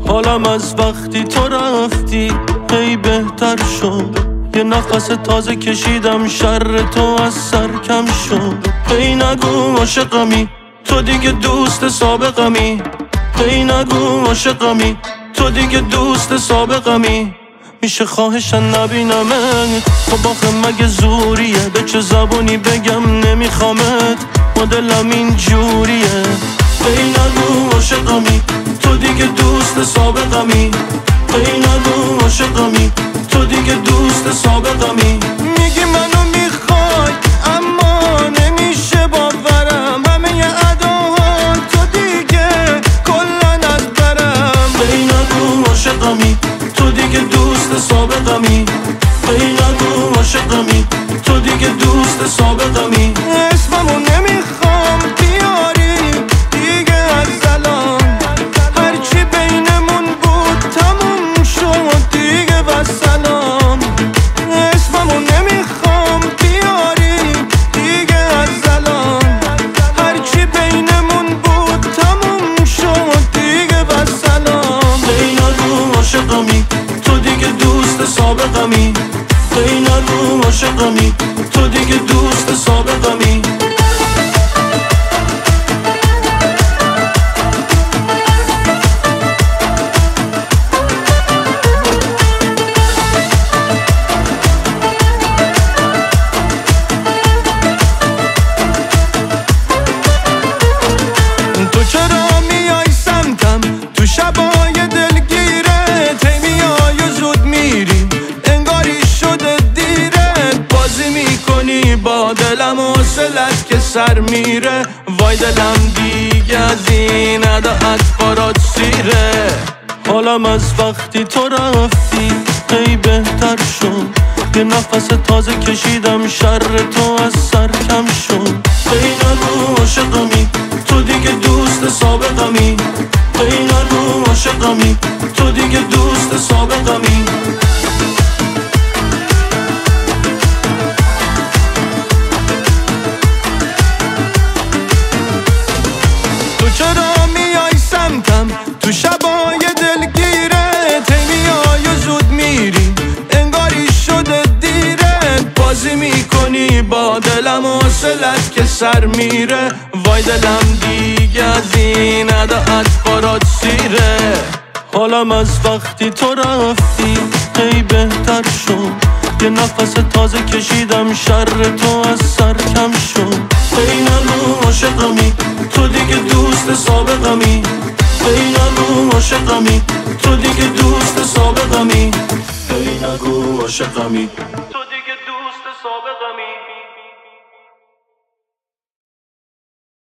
حالم از وقتی تو رفتی هی بهتر شد. یه نفس تازه کشیدم شر تو از سر کم شد. هی نگو عاشقمی تو دیگه دوست سابقمی. هی نگو عاشقمی تو دیگه دوست سابقمی. میشه خواهشن نبینمت، خب آخه مگه زوریه؟ به چه زبونی بگم نمیخوامت، مدلم این جوریه. هی نگو عاشقمی تو دیگه دوست سابقمی. هی نگو عاشقمی تو دیگه دوست سابقمی. میگی منو میخوای اما نمیشه باورم، همه اداها تو دیگه کلن از برم. هی نگو عاشقمی تو دیگه دوست سابقمی. هی نگو عاشقمی تو دیگه دوست سابقمی. اسممو نمیخوام بیاری دیگه از الان، هرچی بینمون بود تموم شد دیگه و سلام. اسممو نمیخوام بیاری دیگه از الان، هرچی بینمون بود تموم شد دیگه و سلام. هی نگو عاشقمی تو دیگه دوست سابقمی. هی نگو عاشقمی تو دیگه دوست سابقمی. تو چرا میای سمتم تو شبای دلگیرت؟ هی میای و زود میری انگاری شده دیرت. بازی میکنی با دلم و حوصلت که سر میره. وای دلم دیگه از این اداعت برات سیره. حالم از وقتی تو رفتی هی بهتر شد. یه نفس تازه کشیدم شر تو از سر کم شد. هی نگو عاشقمی تو دیگه دوست سابقمی. هی نگو عاشقمی تو دیگه دوست سابقمی. تو چرا میای سمتم تو شبای دلگیرت؟ هی میای و زود میری انگاری شده دیرت. بازی میکنی با دلم و حوصلت که سر میره. وای دلم دیگه از این اداعت برات سیره. حالم از وقتی تو رفتی هی بهتر شد. یه نفس تازه کشیدم شر تو از سر کم شد. هی نگو عاشقمی تو دیگه دوست سابقمی. هی نگو عاشقمی تو دیگه دوست سابقمی. هی نگو عاشقمی تو دیگه دوست سابقمی.